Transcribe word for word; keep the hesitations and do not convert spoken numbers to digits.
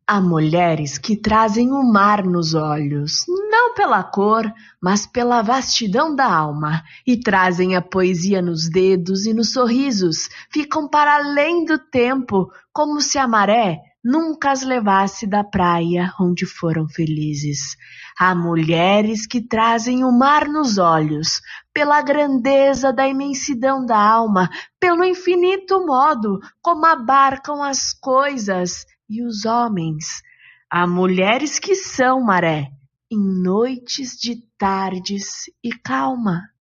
Há mulheres que trazem o mar nos olhos, não pela cor, mas pela vastidão da alma, e trazem a poesia nos dedos e nos sorrisos, ficam para além do tempo, como se a maré nunca as levasse da praia onde foram felizes. Há mulheres que trazem o mar nos olhos, pela grandeza da imensidão da alma, pelo infinito modo como abarcam as coisas e os homens. Há mulheres que são maré, em noites de tardes e calma.